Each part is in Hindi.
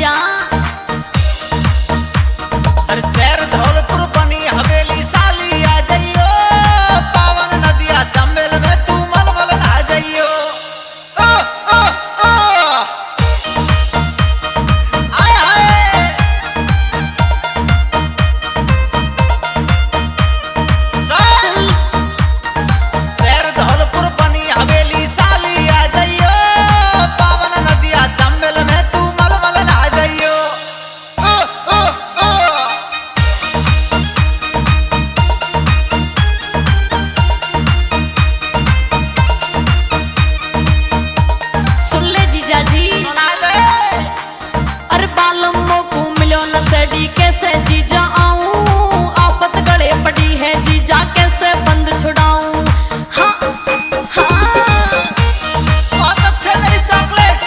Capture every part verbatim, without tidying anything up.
जीजा। अरे शहर धौलपुर बनी हवेली साली आ जाइयो, पावन नदिया चंबेल में तू मलमल आ जाइयो। ओ ओ ओ आय हाय शहर धौलपुर बनी हवेली साली आ जाइयो, पावन नदिया चंबेल में तू मलमल आ जाइयो। ओ ओ ओ सुन ले जीजा जी। सुना दे। अरे बालमों को मिलो न सड़ी कैसे जीजा आऊं, आफत गले पड़ी है जीजा कैसे बंद छुड़ाऊं। हाँ हाँ बहुत अच्छे मेरी चॉकलेट।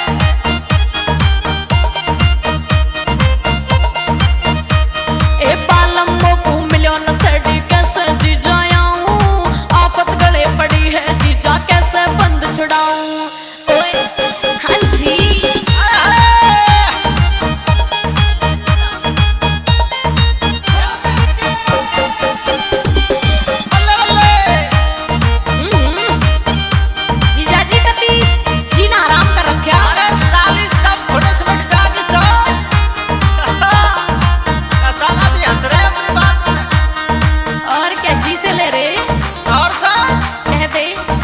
ए बालमों को मिलो न सड़ी कैसे जीजा आऊं, आफत गले पड़ी है जीजा कैसे बंद छुड़ाऊं। ओए हाँ जी। बल्ले बल्ले। हम्म, जीजा जी कती जीना आराम कर रख्या। अरे साली सब फुटस फट जागी सो। साला जी हंस रहे हैं अपनी बात में। और क्या जी से ले रे और सा कह दे।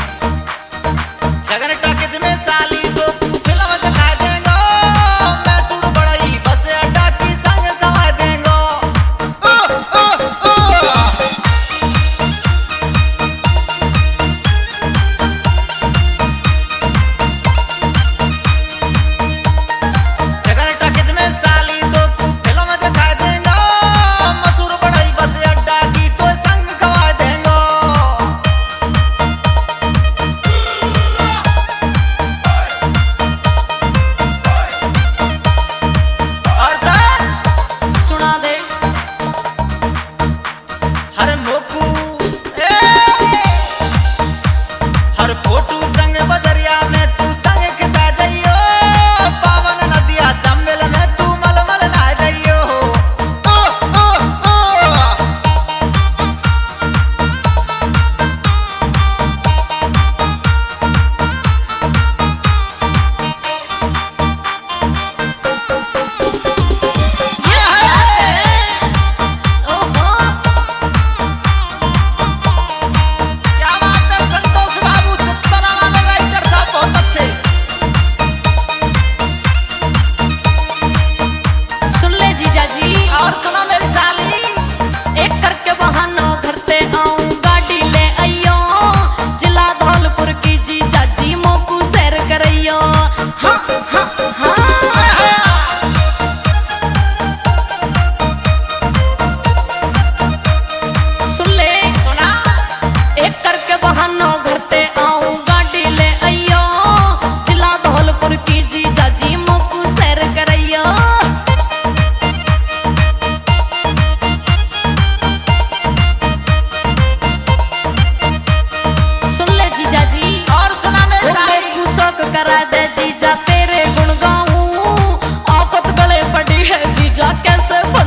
जगन टॉकीज में साली को तू फिल्म दिखा देंगो, मैसूर बड़ई बस अड्डा की संग गवा देंगो। ओ ओ ओ जगन टॉकीज में साली तो तू फिल्म दिखा देंगो, मैसूर बड़ई बस अड्डा की तो संग गवा देंगो। और सा सुना दे। हर मोकू ए हर फोटू संग बजरिया में तू संग खिंचा जाइयो, पावन नदिया चंबेल में तू मलमल ला जाइयो। ओ ओ ओ ये है। ओहो क्या बात है संतोष बाबू, चित्तरा वाले राइटर साहब बहुत अच्छे। सुन ले जीजा जी। और सुनो मेरी साली। एक करके बहाना घर ते आऊं गाड़ी ले आइयो, जिला धौलपुर की जीजा जी मोकू सैर करइयो। हाँ हाँ हाँ सुन ले। सुना एक करके बहाना घर ते आऊं गाड़ी ले आइयो, जिला धौलपुर की जीजा जी मोकू सैर करइयो। सुन ले जीजा जी। और सुना मेरी साली। मोकू शौक करा दे जीजा तेरे गुण गाऊं, आफत गले पड़ी है जीजा कैसे